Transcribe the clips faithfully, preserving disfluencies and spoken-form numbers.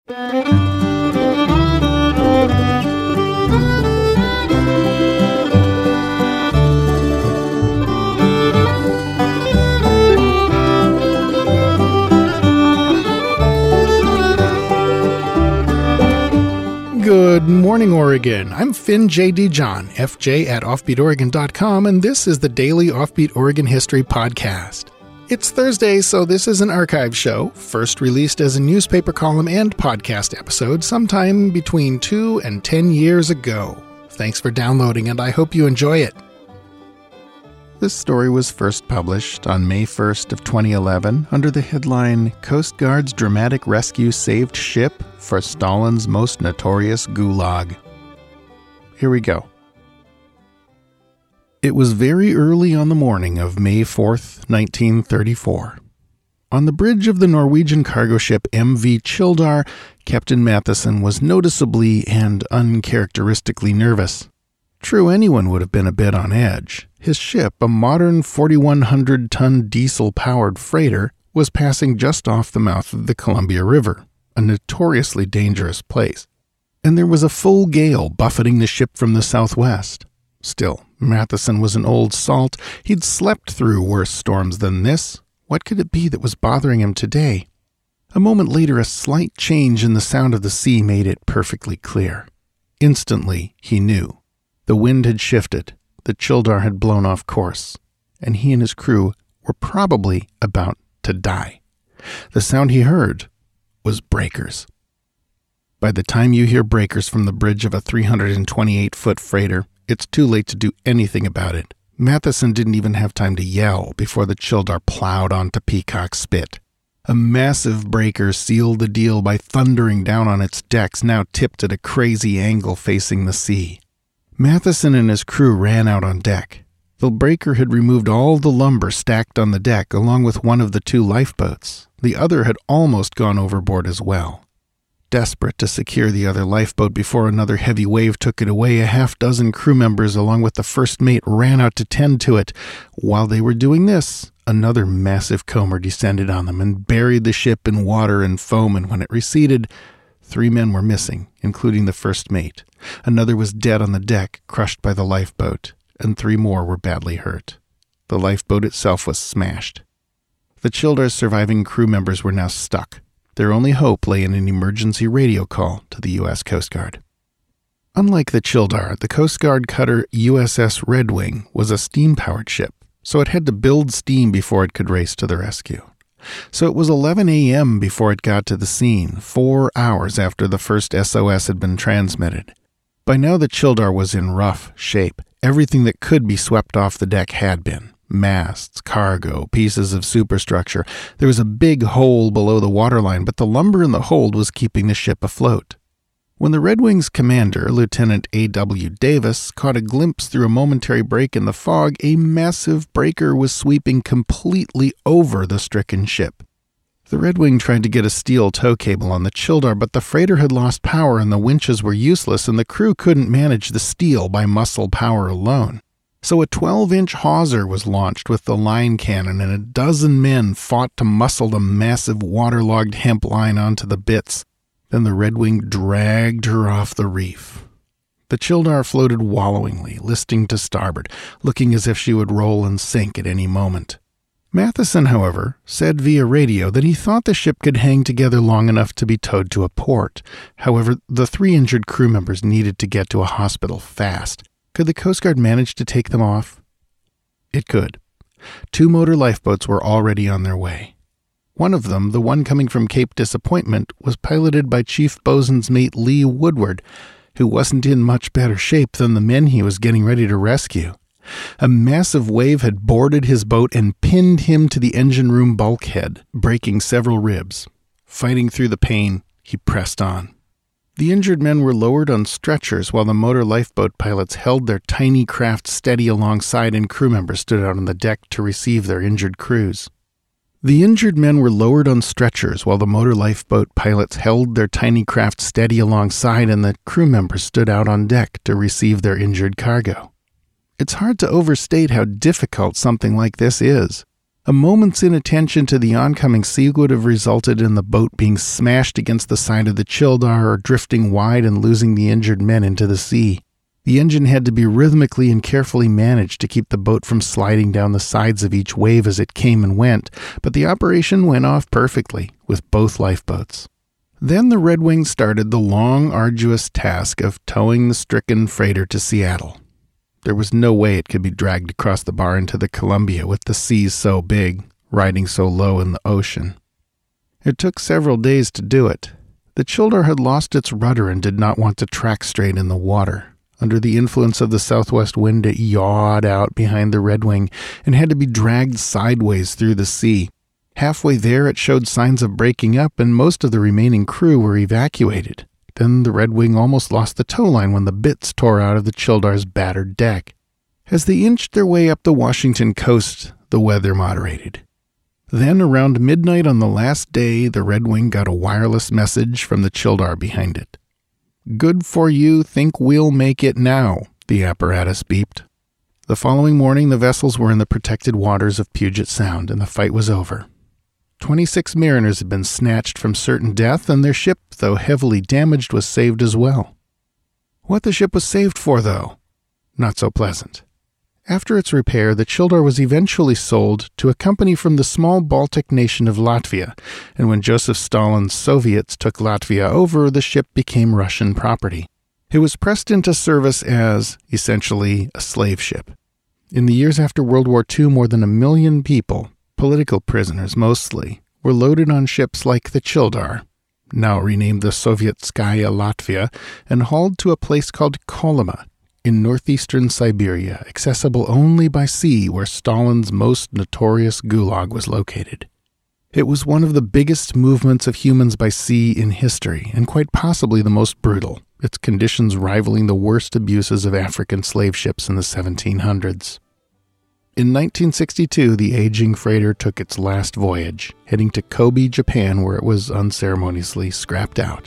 Good morning, Oregon. I'm Finn J D. John, F J at offbeat oregon dot com, and this is the Daily Offbeat Oregon History Podcast. It's Thursday, so this is an archive show, first released as a newspaper column and podcast episode sometime between two and ten years ago. Thanks for downloading, and I hope you enjoy it. This story was first published on May first of twenty eleven under the headline, Coast Guard's Dramatic Rescue Saved Ship for Stalin's Most Notorious Gulag. Here we go. It was very early on the morning of May fourth, nineteen thirty-four. On the bridge of the Norwegian cargo ship M V Childar, Captain Matheson was noticeably and uncharacteristically nervous. True, anyone would have been a bit on edge. His ship, a modern forty-one hundred ton diesel-powered freighter, was passing just off the mouth of the Columbia River, a notoriously dangerous place. And there was a full gale buffeting the ship from the southwest. Still, Matheson was an old salt. He'd slept through worse storms than this. What could it be that was bothering him today? A moment later, a slight change in the sound of the sea made it perfectly clear. Instantly, he knew. The wind had shifted, the Childar had blown off course, and he and his crew were probably about to die. The sound he heard was breakers. By the time you hear breakers from the bridge of a three hundred twenty-eight foot freighter, it's too late to do anything about it. Matheson didn't even have time to yell before the Childar plowed onto Peacock Spit. A massive breaker sealed the deal by thundering down on its decks, now tipped at a crazy angle facing the sea. Matheson and his crew ran out on deck. The breaker had removed all the lumber stacked on the deck along with one of the two lifeboats. The other had almost gone overboard as well. Desperate to secure the other lifeboat before another heavy wave took it away, a half dozen crew members along with the first mate ran out to tend to it. While they were doing this, another massive comber descended on them and buried the ship in water and foam, and when it receded, three men were missing, including the first mate. Another was dead on the deck, crushed by the lifeboat, and three more were badly hurt. The lifeboat itself was smashed. The Childar's surviving crew members were now stuck. Their only hope lay in an emergency radio call to the U S Coast Guard. Unlike the Childar, the Coast Guard cutter U S S Red Wing was a steam-powered ship, so it had to build steam before it could race to the rescue. So it was eleven a.m. before it got to the scene, four hours after the first S O S had been transmitted. By now the Childar was in rough shape. Everything that could be swept off the deck had been. Masts, cargo, pieces of superstructure. There was a big hole below the waterline, but the lumber in the hold was keeping the ship afloat. When the Red Wing's commander, Lieutenant A W Davis, caught a glimpse through a momentary break in the fog, a massive breaker was sweeping completely over the stricken ship. The Red Wing tried to get a steel tow cable on the Childar, but the freighter had lost power and the winches were useless, and the crew couldn't manage the steel by muscle power alone. So a twelve-inch hawser was launched with the line cannon, and a dozen men fought to muscle the massive waterlogged hemp line onto the bitts. Then the Red Wing dragged her off the reef. The Childar floated wallowingly, listing to starboard, looking as if she would roll and sink at any moment. Matheson, however, said via radio that he thought the ship could hang together long enough to be towed to a port. However, the three injured crew members needed to get to a hospital fast. Could the Coast Guard manage to take them off? It could. Two motor lifeboats were already on their way. One of them, the one coming from Cape Disappointment, was piloted by Chief Bosun's mate Lee Woodward, who wasn't in much better shape than the men he was getting ready to rescue. A massive wave had boarded his boat and pinned him to the engine room bulkhead, breaking several ribs. Fighting through the pain, he pressed on. The injured men were lowered on stretchers while the motor lifeboat pilots held their tiny craft steady alongside and crew members stood out on the deck to receive their injured crews. The injured men were lowered on stretchers while the motor lifeboat pilots held their tiny craft steady alongside and the crew members stood out on deck to receive their injured cargo. It's hard to overstate how difficult something like this is. A moment's inattention to the oncoming sea would have resulted in the boat being smashed against the side of the Childar or drifting wide and losing the injured men into the sea. The engine had to be rhythmically and carefully managed to keep the boat from sliding down the sides of each wave as it came and went, but the operation went off perfectly, with both lifeboats. Then the Red Wing started the long, arduous task of towing the stricken freighter to Seattle. There was no way it could be dragged across the bar into the Columbia with the seas so big, riding so low in the ocean. It took several days to do it. The Childar had lost its rudder and did not want to track straight in the water. Under the influence of the southwest wind, it yawed out behind the Red Wing and had to be dragged sideways through the sea. Halfway there, it showed signs of breaking up, and most of the remaining crew were evacuated. Then the Red Wing almost lost the tow line when the bitts tore out of the Childar's battered deck. As they inched their way up the Washington coast, the weather moderated. Then, around midnight on the last day, the Red Wing got a wireless message from the Childar behind it. "Good for you, think we'll make it now," the apparatus beeped. The following morning, the vessels were in the protected waters of Puget Sound, and the fight was over. Twenty-six mariners had been snatched from certain death, and their ship, though heavily damaged, was saved as well. What the ship was saved for, though? Not so pleasant. After its repair, the Childar was eventually sold to a company from the small Baltic nation of Latvia, and when Joseph Stalin's Soviets took Latvia over, the ship became Russian property. It was pressed into service as, essentially, a slave ship. In the years after World War Two, more than a million people, political prisoners mostly, were loaded on ships like the Childar, now renamed the Sovietskaya Latvia, and hauled to a place called Kolyma, in northeastern Siberia, accessible only by sea, where Stalin's most notorious gulag was located. It was one of the biggest movements of humans by sea in history, and quite possibly the most brutal, its conditions rivaling the worst abuses of African slave ships in the seventeen hundreds. In nineteen sixty-two, the aging freighter took its last voyage, heading to Kobe, Japan, where it was unceremoniously scrapped out.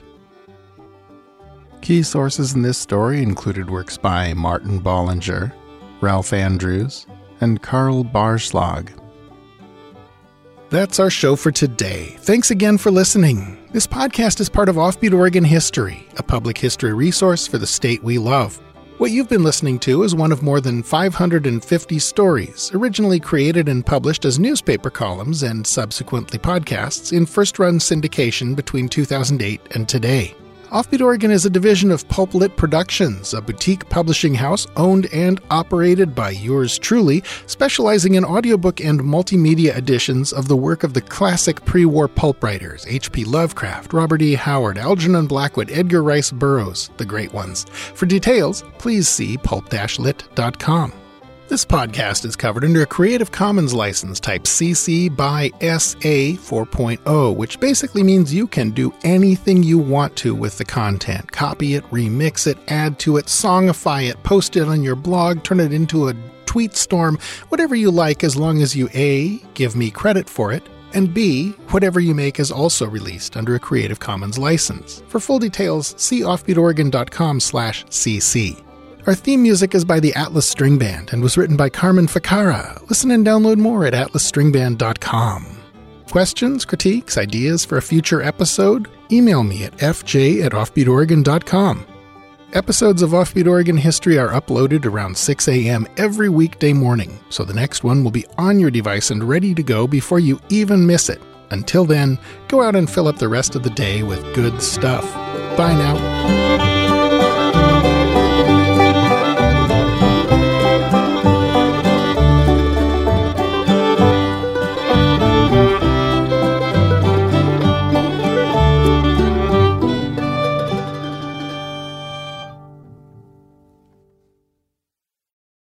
Key sources in this story included works by Martin Bollinger, Ralph Andrews, and Karl Barschlag. That's our show for today. Thanks again for listening. This podcast is part of Offbeat Oregon History, a public history resource for the state we love. What you've been listening to is one of more than five hundred fifty stories, originally created and published as newspaper columns and subsequently podcasts in first-run syndication between two thousand eight and today. Offbeat Oregon is a division of Pulplit Productions, a boutique publishing house owned and operated by yours truly, specializing in audiobook and multimedia editions of the work of the classic pre-war pulp writers H P Lovecraft, Robert E. Howard, Algernon Blackwood, Edgar Rice Burroughs, the great ones. For details, please see pulp dash lit dot com. This podcast is covered under a Creative Commons license type C C by S A four point oh, which basically means you can do anything you want to with the content. Copy it, remix it, add to it, songify it, post it on your blog, turn it into a tweet storm, whatever you like, as long as you A, give me credit for it, and B, whatever you make is also released under a Creative Commons license. For full details, see offbeat oregon dot com slash C C. Our theme music is by the Atlas String Band and was written by Carmen Ficara. Listen and download more at atlas string band dot com. Questions, critiques, ideas for a future episode? Email me at f j at offbeat oregon dot com. Episodes of Offbeat Oregon History are uploaded around six a.m. every weekday morning, so the next one will be on your device and ready to go before you even miss it. Until then, go out and fill up the rest of the day with good stuff. Bye now.